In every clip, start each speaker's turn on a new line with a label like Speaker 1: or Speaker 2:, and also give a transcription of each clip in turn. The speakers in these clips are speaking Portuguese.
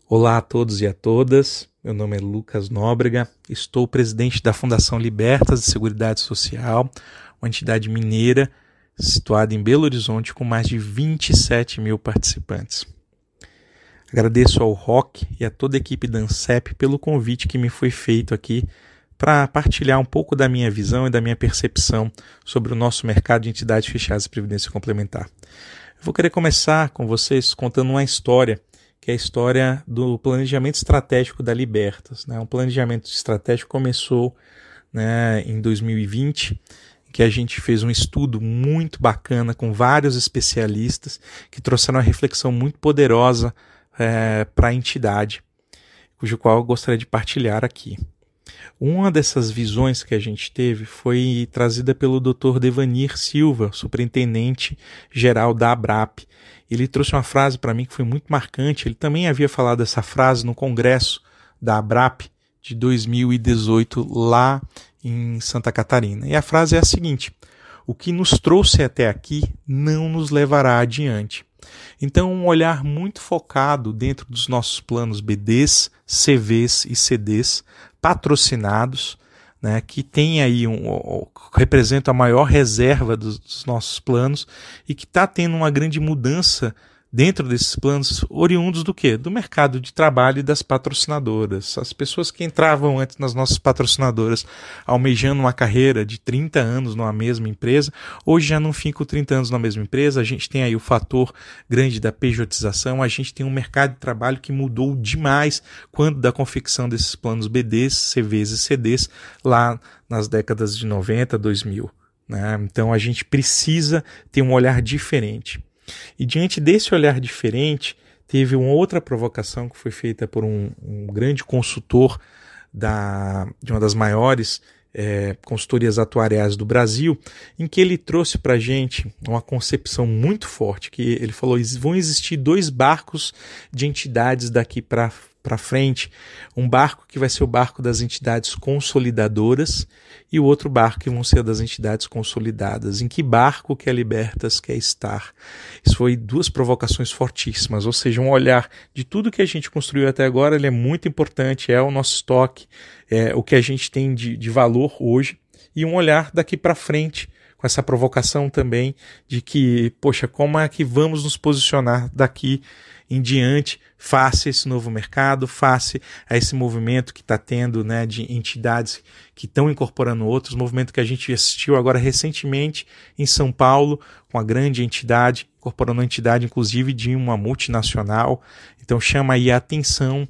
Speaker 1: Olá a todos e a todas, meu nome é Lucas Nóbrega, estou presidente da Fundação Libertas de Seguridade Social, uma entidade mineira situada em Belo Horizonte com mais de 27 mil participantes. Agradeço ao ROC e a toda a equipe da ANSEP pelo convite que me foi feito aqui para partilhar um pouco da minha visão e da minha percepção sobre o nosso mercado de entidades fechadas de previdência complementar. Eu vou querer começar com vocês contando uma história, que é a história do planejamento estratégico da Libertas. Um planejamento estratégico começou em 2020, em que a gente fez um estudo muito bacana com vários especialistas que trouxeram uma reflexão muito poderosa para a entidade, cujo qual eu gostaria de partilhar aqui. Uma dessas visões que a gente teve foi trazida pelo Dr. Devanir Silva, superintendente geral da ABRAP. Ele trouxe uma frase para mim que foi muito marcante. Ele também havia falado essa frase no congresso da ABRAP de 2018 lá em Santa Catarina. E a frase é a seguinte: o que nos trouxe até aqui não nos levará adiante. Então, um olhar muito focado dentro dos nossos planos BDs, CVs e CDs patrocinados, que tem aí representa a maior reserva dos nossos planos e que está tendo uma grande mudança dentro desses planos, oriundos do quê? Do mercado de trabalho e das patrocinadoras. As pessoas que entravam antes nas nossas patrocinadoras almejando uma carreira de 30 anos numa mesma empresa, hoje já não ficam 30 anos na mesma empresa. A gente tem aí o fator grande da pejotização, a gente tem um mercado de trabalho que mudou demais quando da confecção desses planos BDs, CVs e CDs lá nas décadas de 90, 2000. Então a gente precisa ter um olhar diferente. E diante desse olhar diferente, teve uma outra provocação que foi feita por um grande consultor de uma das maiores consultorias atuariais do Brasil, em que ele trouxe para a gente uma concepção muito forte, que ele falou: vão existir dois barcos de entidades daqui para frente, um barco que vai ser o barco das entidades consolidadoras e o outro barco que vão ser das entidades consolidadas. Em que barco que a Libertas quer estar? Isso foi duas provocações fortíssimas, ou seja, um olhar de tudo que a gente construiu até agora, ele é muito importante, é o nosso estoque, é o que a gente tem de valor hoje, e um olhar daqui para frente, com essa provocação também de que, poxa, como é que vamos nos posicionar daqui em diante face a esse novo mercado, face a esse movimento que está tendo de entidades que estão incorporando outros, movimento que a gente assistiu agora recentemente em São Paulo, com a grande entidade, incorporando uma entidade inclusive de uma multinacional. Então chama aí a atenção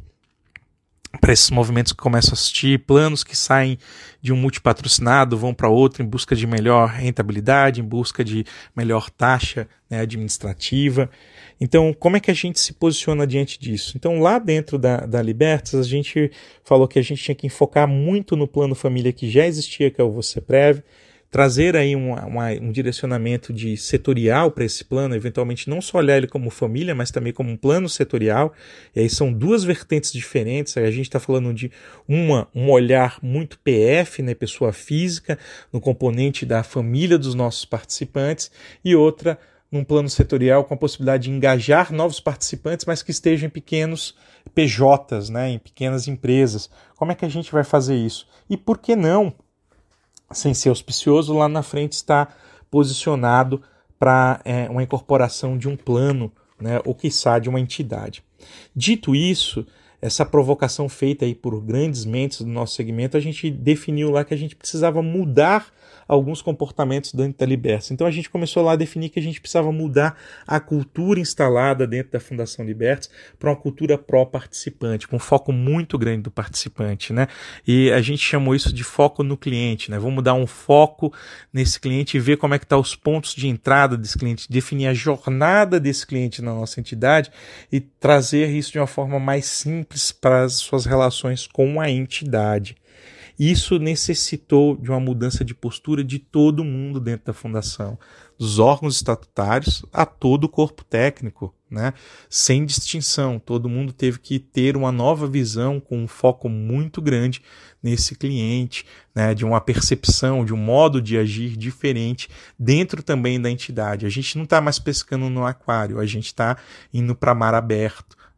Speaker 1: para esses movimentos que começam a assistir, planos que saem de um multipatrocinado, vão para outro em busca de melhor rentabilidade, em busca de melhor taxa administrativa. Então, como é que a gente se posiciona diante disso? Então, lá dentro da Libertas, a gente falou que a gente tinha que enfocar muito no plano família que já existia, que é o Você Preve, trazer aí um direcionamento de setorial para esse plano, eventualmente não só olhar ele como família, mas também como um plano setorial. E aí são duas vertentes diferentes. Aí a gente está falando de um olhar muito PF, pessoa física, no componente da família dos nossos participantes, e outra num plano setorial com a possibilidade de engajar novos participantes, mas que estejam em pequenos PJs, em pequenas empresas. Como é que a gente vai fazer isso? E por que não, sem ser auspicioso, lá na frente está posicionado para uma incorporação de um plano, ou quiçá de uma entidade. Dito isso, essa provocação feita aí por grandes mentes do nosso segmento, a gente definiu lá que a gente precisava mudar alguns comportamentos dentro da Libertas. Então a gente começou lá a definir que a gente precisava mudar a cultura instalada dentro da Fundação Libertas para uma cultura pró-participante, com um foco muito grande do participante, E a gente chamou isso de foco no cliente, Vamos dar um foco nesse cliente e ver como é que estão os pontos de entrada desse cliente, definir a jornada desse cliente na nossa entidade e trazer isso de uma forma mais simples para as suas relações com a entidade. Isso necessitou de uma mudança de postura de todo mundo dentro da fundação, dos órgãos estatutários a todo o corpo técnico, sem distinção. Todo mundo teve que ter uma nova visão com um foco muito grande nesse cliente, de uma percepção, de um modo de agir diferente dentro também da entidade. A gente não está mais pescando no aquário, a gente está indo para mar aberto.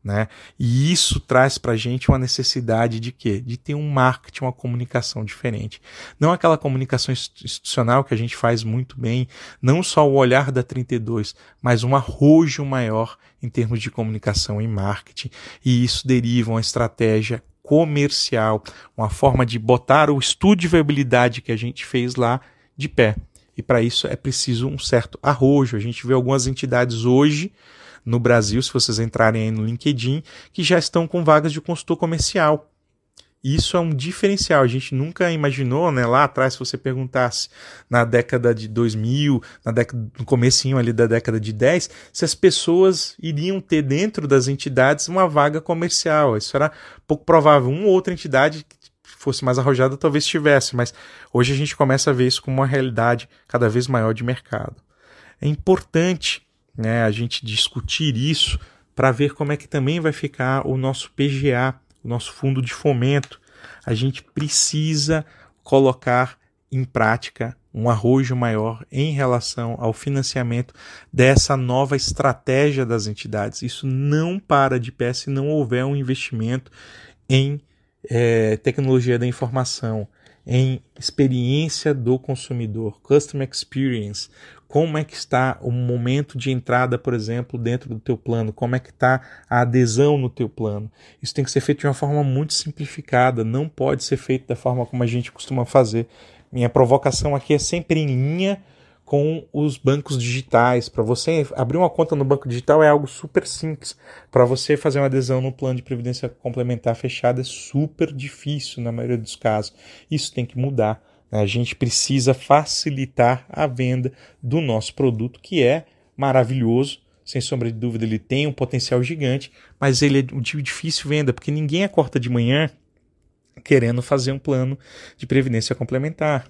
Speaker 1: né? E isso traz para a gente uma necessidade de quê? De ter um marketing, uma comunicação diferente. Não aquela comunicação institucional que a gente faz muito bem, não só o olhar da 32, mas um arrojo maior em termos de comunicação e marketing. E isso deriva uma estratégia comercial, uma forma de botar o estudo de viabilidade que a gente fez lá de pé. E para isso é preciso um certo arrojo. A gente vê algumas entidades hoje no Brasil, se vocês entrarem aí no LinkedIn, que já estão com vagas de consultor comercial. Isso é um diferencial. A gente nunca imaginou, né, lá atrás, se você perguntasse na década de 2000, no comecinho ali da década de 10, se as pessoas iriam ter dentro das entidades uma vaga comercial. Isso era pouco provável. Uma ou outra entidade que fosse mais arrojada talvez tivesse, mas hoje a gente começa a ver isso como uma realidade cada vez maior de mercado. É importante, né, a gente discutir isso para ver como é que também vai ficar o nosso PGA, o nosso fundo de fomento. A gente precisa colocar em prática um arrojo maior em relação ao financiamento dessa nova estratégia das entidades. Isso não para de pé se não houver um investimento em tecnologia da informação, em experiência do consumidor, customer experience. Como é que está o momento de entrada, por exemplo, dentro do teu plano? Como é que está a adesão no teu plano? Isso tem que ser feito de uma forma muito simplificada, não pode ser feito da forma como a gente costuma fazer. Minha provocação aqui é sempre em linha com os bancos digitais. Para você abrir uma conta no banco digital é algo super simples. Para você fazer uma adesão no plano de previdência complementar fechado é super difícil na maioria dos casos. Isso tem que mudar. A gente precisa facilitar a venda do nosso produto, que é maravilhoso, sem sombra de dúvida ele tem um potencial gigante, mas ele é de difícil venda, porque ninguém acorda de manhã querendo fazer um plano de previdência complementar.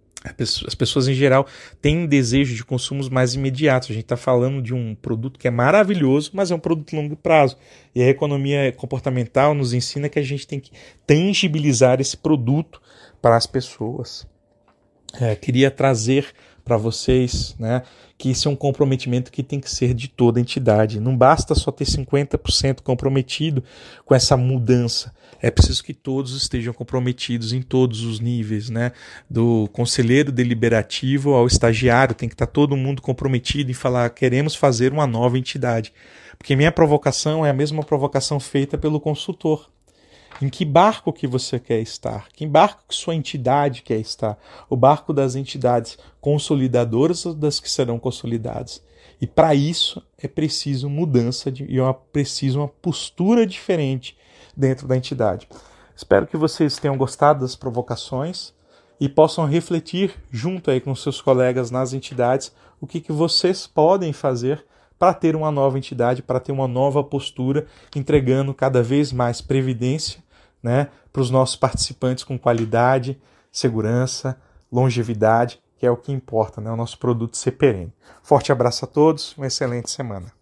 Speaker 1: As pessoas em geral têm desejo de consumos mais imediatos. A gente está falando de um produto que é maravilhoso, mas é um produto de longo prazo. E a economia comportamental nos ensina que a gente tem que tangibilizar esse produto para as pessoas. Queria trazer para vocês, né, que isso é um comprometimento que tem que ser de toda a entidade. Não basta só ter 50% comprometido com essa mudança. É preciso que todos estejam comprometidos em todos os níveis, né? Do conselheiro deliberativo ao estagiário, tem que estar todo mundo comprometido em falar: queremos fazer uma nova entidade. Porque minha provocação é a mesma provocação feita pelo consultor. Em que barco que você quer estar? Que barco que sua entidade quer estar? O barco das entidades consolidadoras ou das que serão consolidadas? E para isso é preciso mudança e preciso uma postura diferente dentro da entidade. Espero que vocês tenham gostado das provocações e possam refletir junto aí com seus colegas nas entidades o que vocês podem fazer para ter uma nova entidade, para ter uma nova postura, entregando cada vez mais previdência, né, para os nossos participantes com qualidade, segurança, longevidade, que é o que importa, né, o nosso produto ser perene. Forte abraço a todos, uma excelente semana.